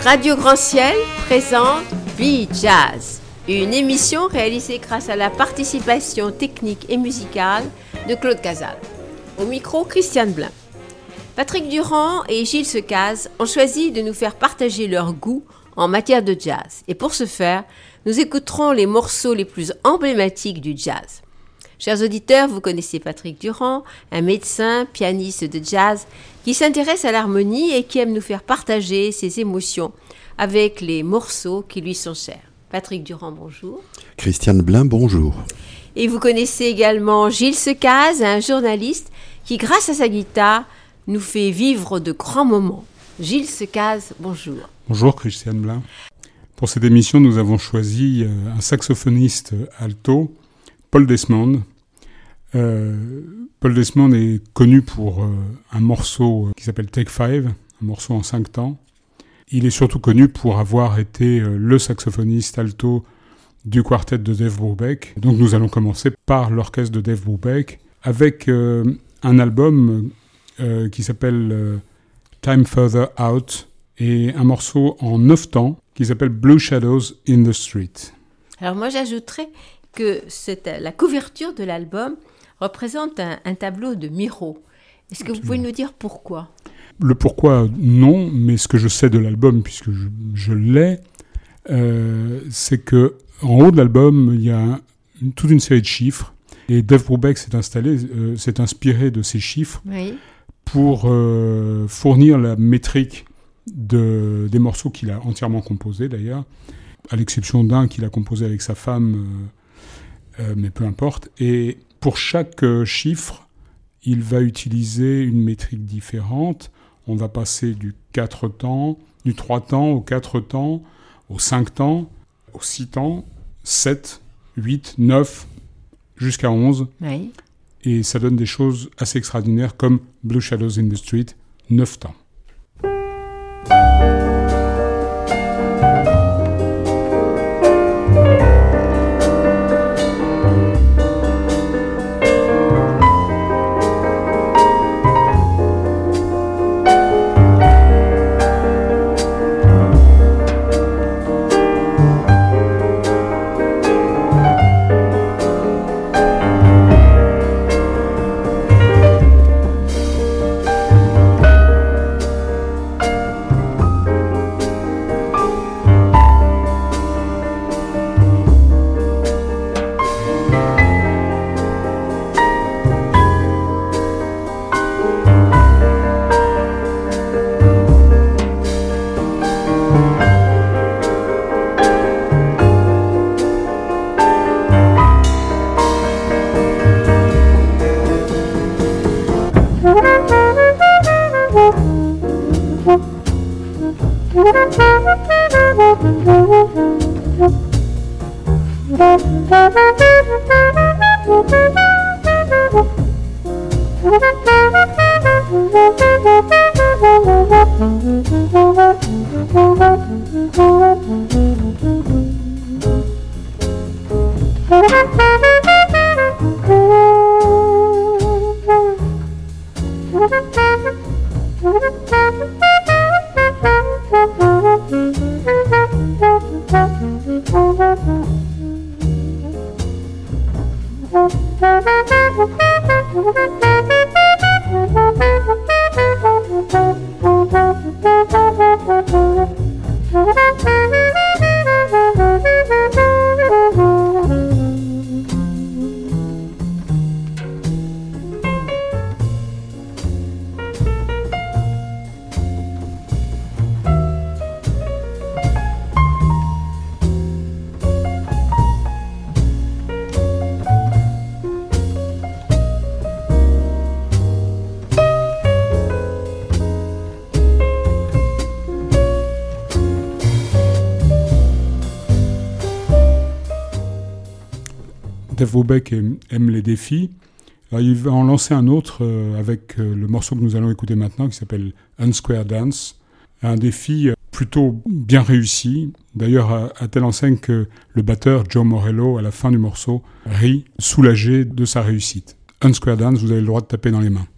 Radio Grand Ciel présente Be Jazz, une émission réalisée grâce à la participation technique et musicale de Claude Cazal. Au micro, Christiane Blin. Patrick Durand et Gilles Secaz ont choisi de nous faire partager leur goût en matière de jazz. Et pour ce faire, nous écouterons les morceaux les plus emblématiques du jazz. Chers auditeurs, vous connaissez Patrick Durand, un médecin, pianiste de jazz, qui s'intéresse à l'harmonie et qui aime nous faire partager ses émotions avec les morceaux qui lui sont chers. Patrick Durand, bonjour. Christiane Blin, bonjour. Et vous connaissez également Gilles Secaz, un journaliste qui, grâce à sa guitare, nous fait vivre de grands moments. Gilles Secaz, bonjour. Bonjour Christiane Blin. Pour cette émission, nous avons choisi un saxophoniste alto, Paul Desmond. Paul Desmond est connu pour un morceau qui s'appelle Take 5, un morceau en 5 temps. Il est surtout connu pour avoir été le saxophoniste alto du quartet de Dave Brubeck. Donc nous allons commencer par l'orchestre de Dave Brubeck avec un album qui s'appelle Time Further Out et un morceau en 9 temps qui s'appelle Blue Shadows in the Street. Alors moi j'ajouterais que la couverture de l'album représente un tableau de Miro. Est-ce que vous pouvez nous dire pourquoi ? Le pourquoi, non, mais ce que je sais de l'album, puisque je l'ai, c'est que en haut de l'album, il y a toute une série de chiffres, et Dave Brubeck s'est inspiré de ces chiffres pour fournir la métrique des morceaux qu'il a entièrement composés, d'ailleurs, à l'exception d'un qu'il a composé avec sa femme, mais peu importe. Et pour chaque chiffre, il va utiliser une métrique différente. On va passer du 4 temps, du 3 temps au 4 temps, au 5 temps, au 6 temps, 7, 8, 9, jusqu'à 11. Oui. Et ça donne des choses assez extraordinaires comme Blue Shadows in the Street, 9 temps. Dave Brubeck aime les défis. Alors, il va en lancer un autre avec le morceau que nous allons écouter maintenant qui s'appelle Unsquare Dance. Un défi plutôt bien réussi. D'ailleurs, à telle enseigne que le batteur Joe Morello, à la fin du morceau, rit, soulagé de sa réussite. Unsquare Dance, vous avez le droit de taper dans les mains.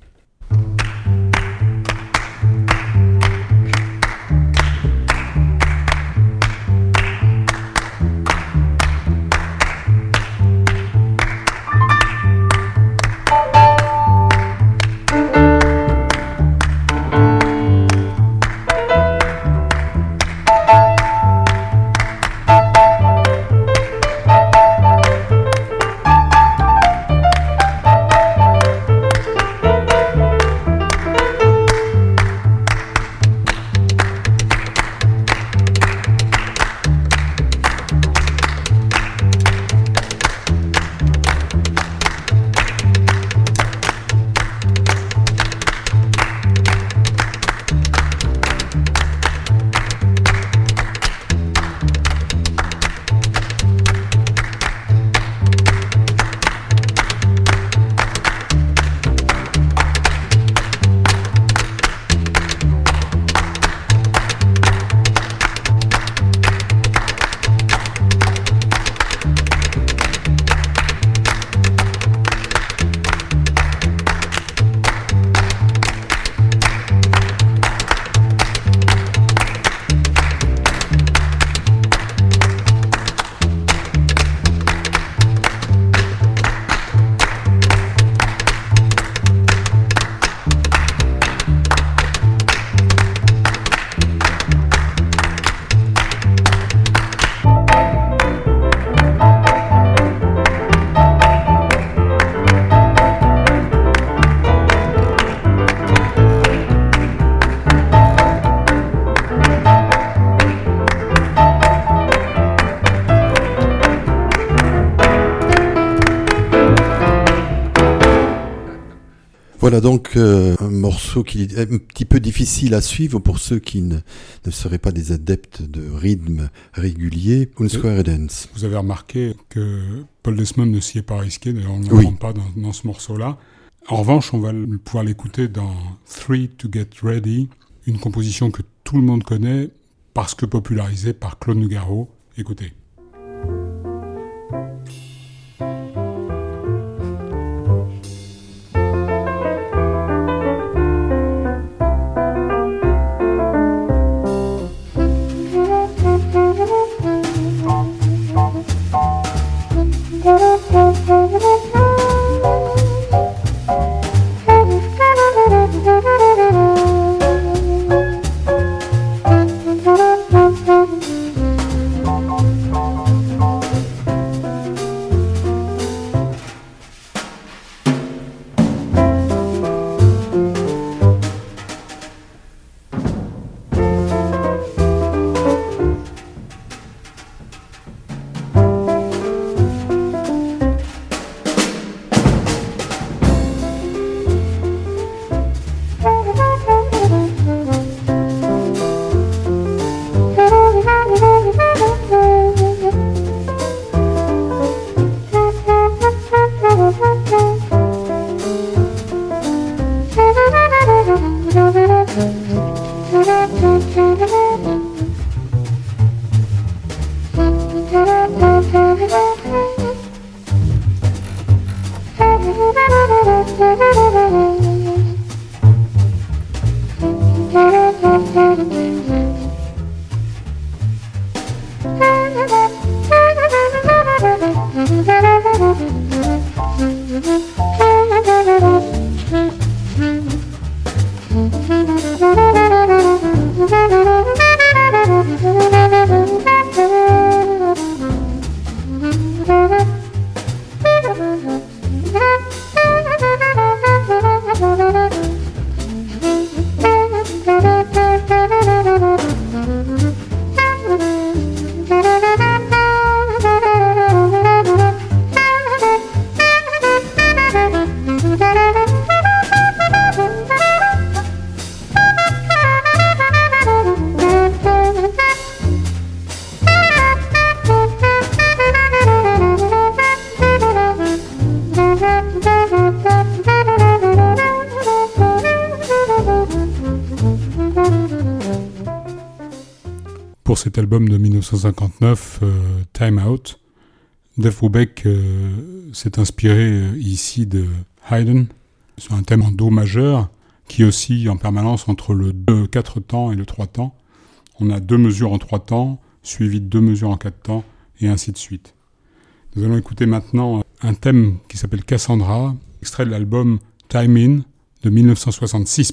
Voilà donc un morceau qui est un petit peu difficile à suivre pour ceux qui ne seraient pas des adeptes de rythme régulier. Unsquare Dance. Vous avez remarqué que Paul Desmond ne s'y est pas risqué, d'ailleurs on ne l'entend pas dans ce morceau-là. En revanche, on va pouvoir l'écouter dans Three to Get Ready, une composition que tout le monde connaît parce que popularisée par Claude Nougaro. Écoutez. Pour cet album de 1959, Time Out, Dave Brubeck s'est inspiré ici de Haydn sur un thème en do majeur qui oscille en permanence entre le 4 temps et le 3 temps. On a 2 mesures en 3 temps, suivies de 2 mesures en 4 temps, et ainsi de suite. Nous allons écouter maintenant un thème qui s'appelle Cassandra, extrait de l'album Time In de 1966.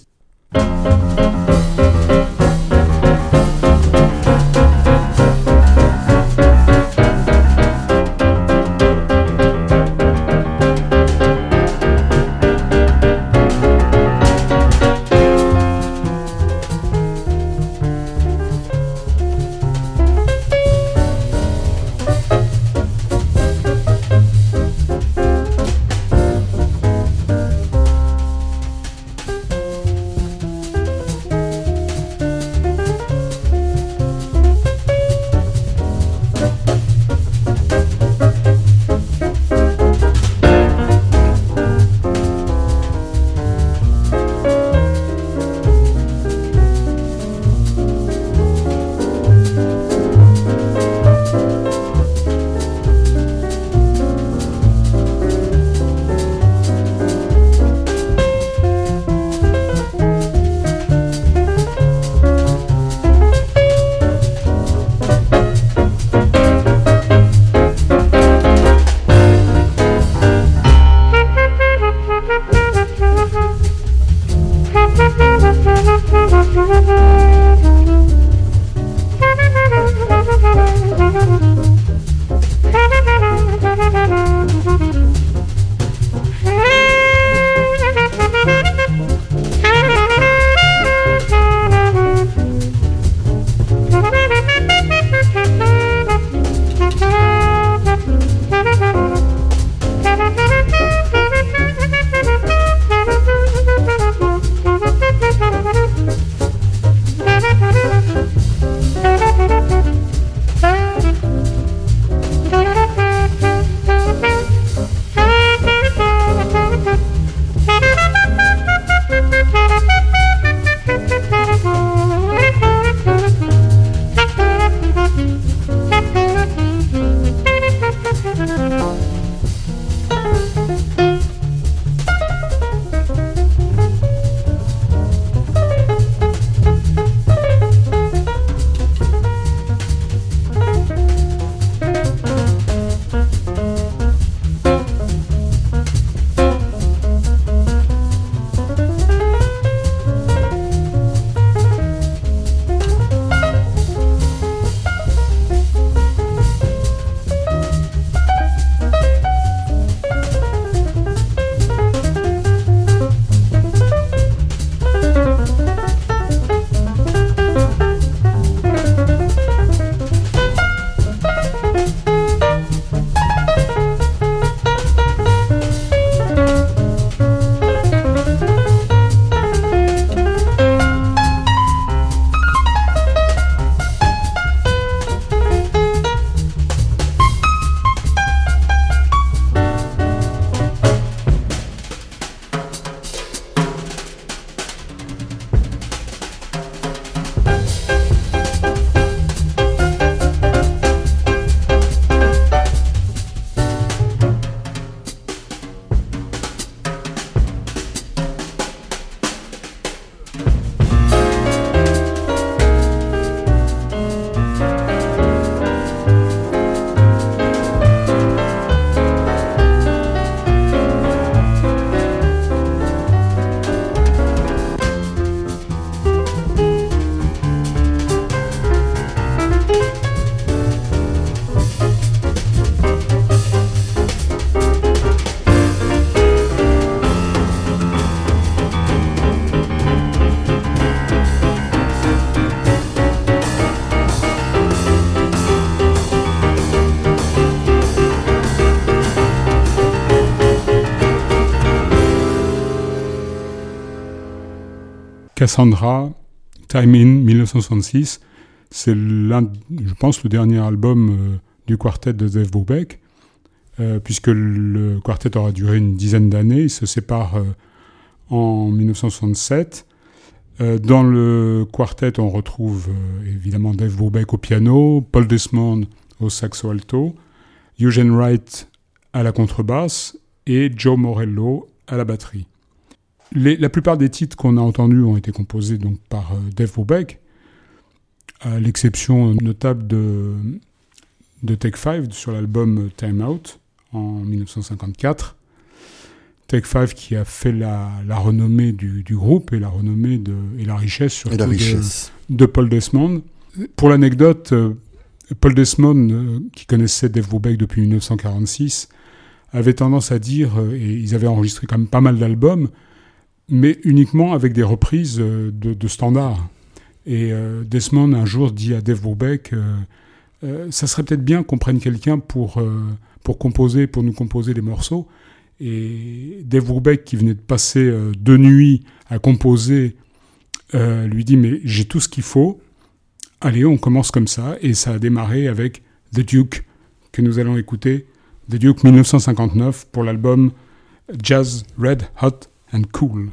Cassandra, Time In, 1966. C'est je pense, le dernier album du quartet de Dave Brubeck, puisque le quartet aura duré une dizaine d'années. Il se sépare en 1967. Dans le quartet, on retrouve évidemment Dave Brubeck au piano, Paul Desmond au saxo alto, Eugene Wright à la contrebasse et Joe Morello à la batterie. La plupart des titres qu'on a entendus ont été composés donc par Dave Brubeck, à l'exception notable de Take 5 sur l'album Time Out en 1954. Take 5 qui a fait la renommée du groupe et la renommée et la richesse surtout de Paul Desmond. Pour l'anecdote, Paul Desmond, qui connaissait Dave Brubeck depuis 1946, avait tendance à dire, et ils avaient enregistré quand même pas mal d'albums, mais uniquement avec des reprises de standards. Et Desmond un jour dit à Dave Brubeck, ça serait peut-être bien qu'on prenne quelqu'un pour nous composer des morceaux. Et Dave Brubeck, qui venait de passer 2 nuits à composer, lui dit « Mais j'ai tout ce qu'il faut, allez, on commence comme ça ». Et ça a démarré avec The Duke, que nous allons écouter, The Duke 1959, pour l'album Jazz Red Hot and Cool.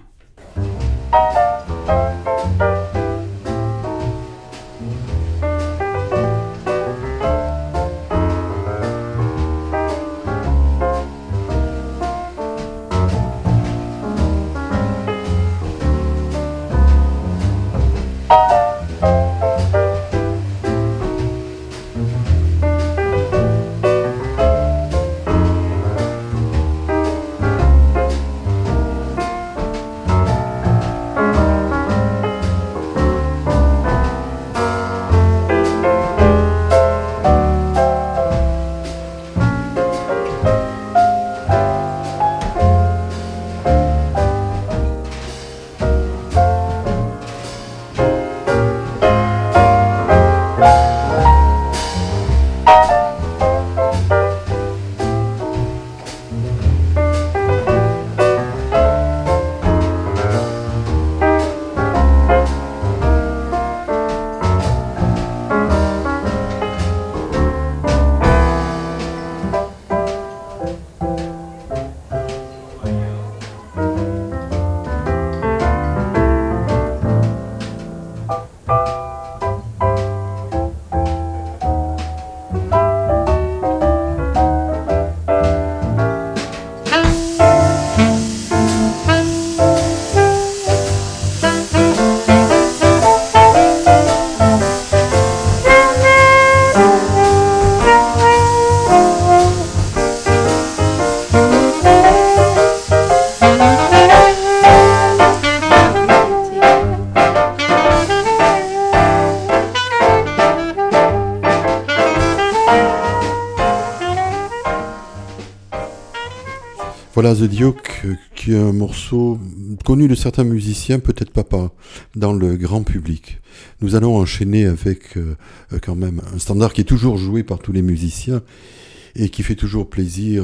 Voilà The Duke, qui est un morceau connu de certains musiciens, peut-être pas dans le grand public. Nous allons enchaîner avec quand même un standard qui est toujours joué par tous les musiciens et qui fait toujours plaisir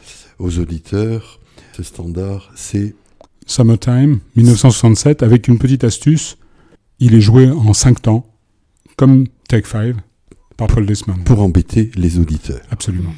aux auditeurs. Ce standard, c'est Summertime, 1967, avec une petite astuce. Il est joué en 5 temps, comme Take 5, par Paul Desmond. Pour embêter les auditeurs. Absolument.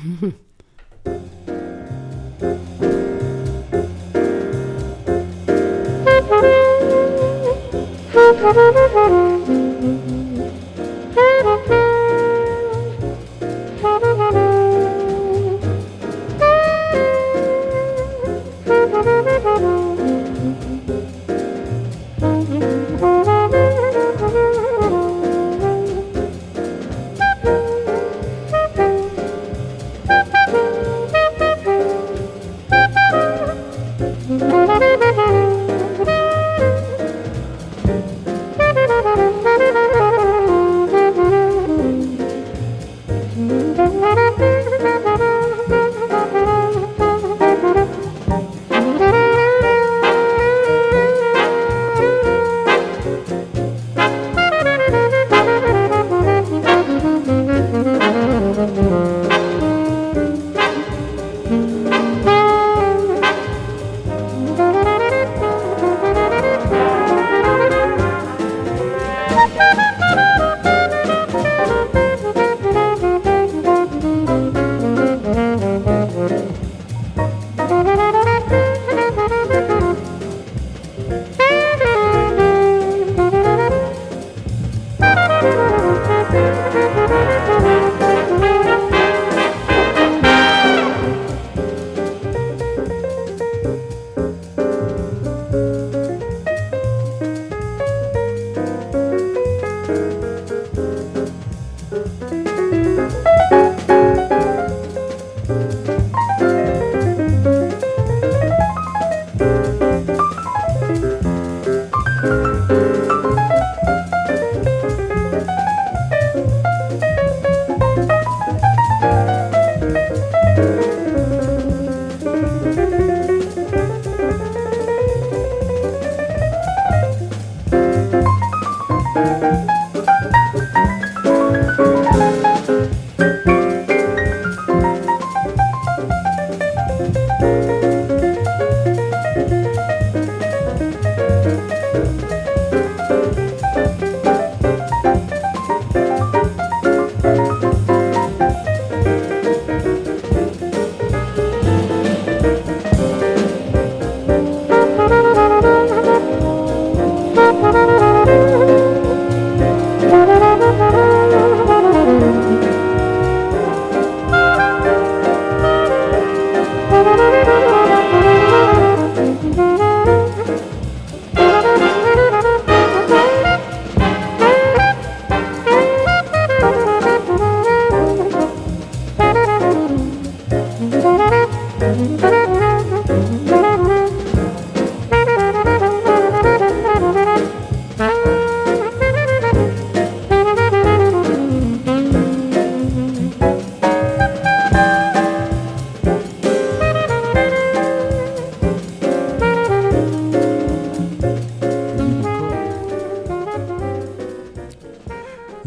Thank you.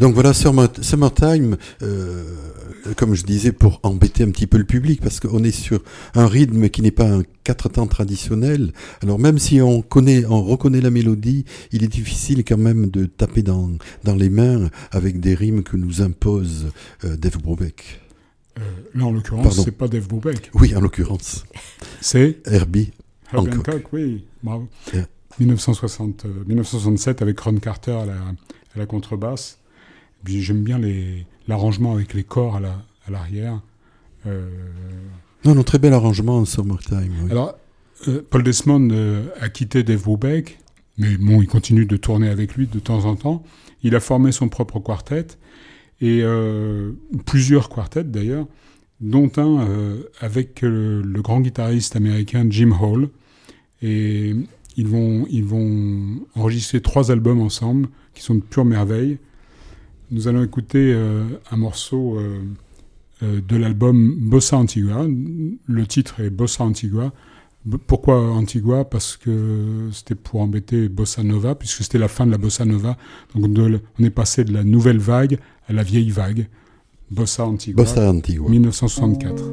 Donc voilà, Summertime, comme je disais, pour embêter un petit peu le public, parce qu'on est sur un rythme qui n'est pas un 4/temps traditionnel. Alors même si on reconnaît la mélodie, il est difficile quand même de taper dans les mains avec des rimes que nous impose Dave Brubeck. Là, en l'occurrence, c'est pas Dave Brubeck. Oui, en l'occurrence. C'est Herbie Hancock, oui. Bravo. Yeah. 1967 avec Ron Carter à la contrebasse. Et puis j'aime bien l'arrangement avec les corps à l'arrière. Non, très bel arrangement en Summertime. Oui. Alors, Paul Desmond a quitté Dave Brubeck, mais bon, il continue de tourner avec lui de temps en temps. Il a formé son propre quartet, et plusieurs quartets d'ailleurs, dont un avec le grand guitariste américain Jim Hall. Et ils vont enregistrer 3 albums ensemble, qui sont de pure merveille. Nous allons écouter un morceau de l'album Bossa Antigua. Le titre est Bossa Antigua. Pourquoi Antigua ? Parce que c'était pour embêter Bossa Nova, puisque c'était la fin de la Bossa Nova. Donc on est passé de la nouvelle vague à la vieille vague. Bossa Antigua, 1964.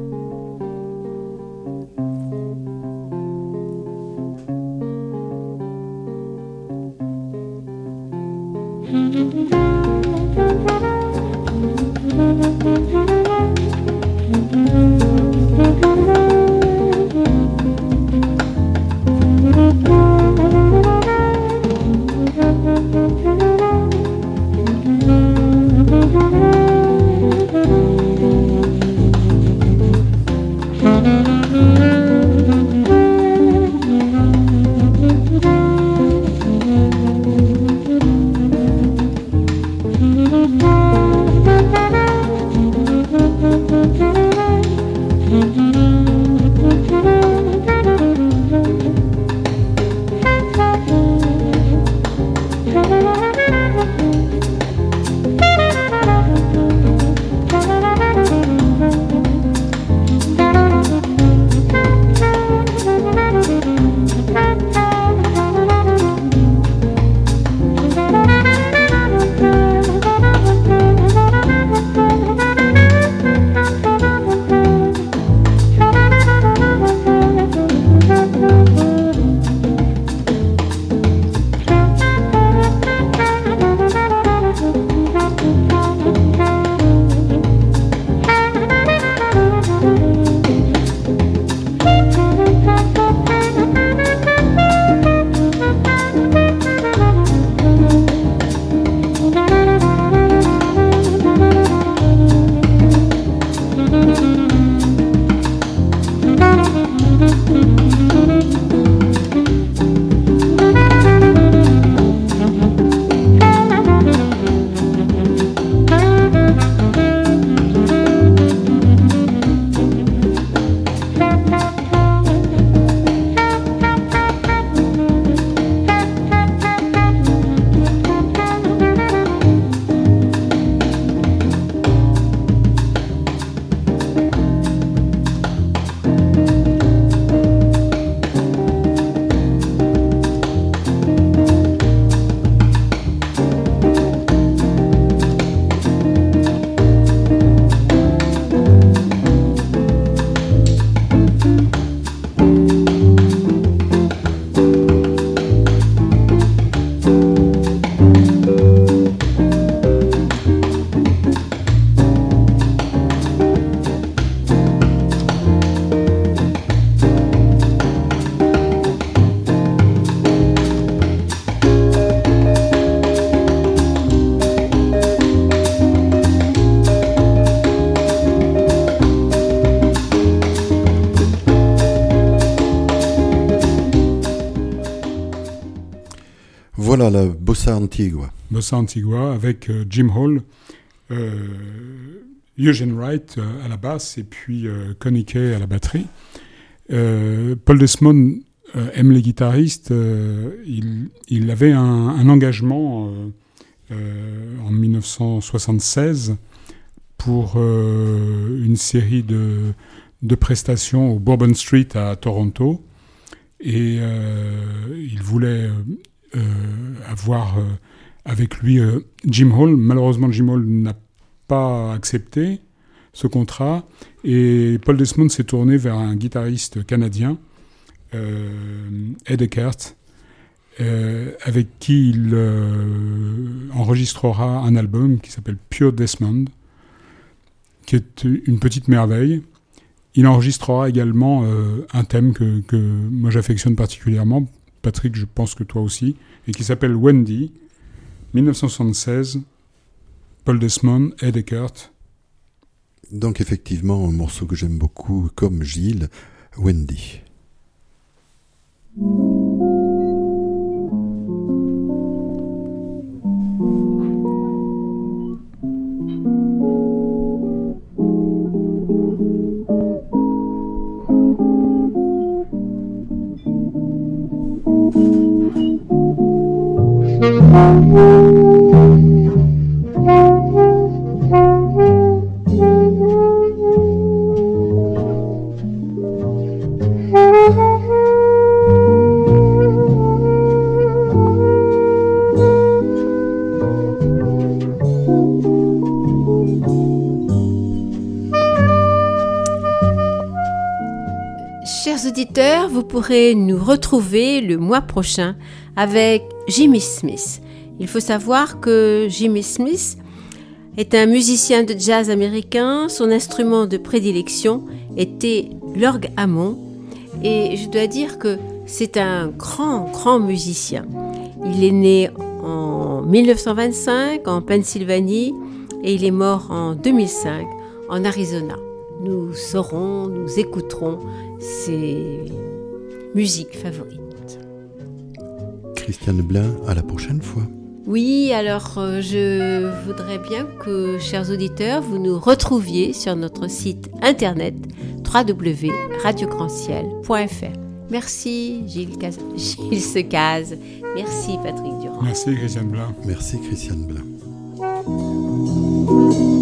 Voilà la Bossa Antigua. Bossa Antigua avec Jim Hall, Eugene Wright à la basse et puis Connie Kay à la batterie. Paul Desmond aime les guitaristes. Il avait un engagement en 1976 pour une série de prestations au Bourbon Street à Toronto. Et il voulait avoir avec lui Jim Hall. Malheureusement, Jim Hall n'a pas accepté ce contrat et Paul Desmond s'est tourné vers un guitariste canadien, Ed Eckert, avec qui il enregistrera un album qui s'appelle Pure Desmond, qui est une petite merveille. Il enregistrera également un thème que moi j'affectionne particulièrement, Patrick, je pense que toi aussi, et qui s'appelle Wendy, 1976, Paul Desmond, Ed Eckert. Donc effectivement, un morceau que j'aime beaucoup, comme Gilles, Wendy. Chers auditeurs, vous pourrez nous retrouver le mois prochain avec Jimmy Smith. Il faut savoir que Jimmy Smith est un musicien de jazz américain. Son instrument de prédilection était l'orgue Hammond. Et je dois dire que c'est un grand musicien. Il est né en 1925 en Pennsylvanie et il est mort en 2005 en Arizona. Nous écouterons ses musiques favorites. Christiane Blin, à la prochaine fois. Oui, alors je voudrais bien que, chers auditeurs, vous nous retrouviez sur notre site internet www.radiograndciel.fr. Merci Gilles Secaz. Merci Patrick Durand. Merci Christiane Blin. Merci Christiane Blin.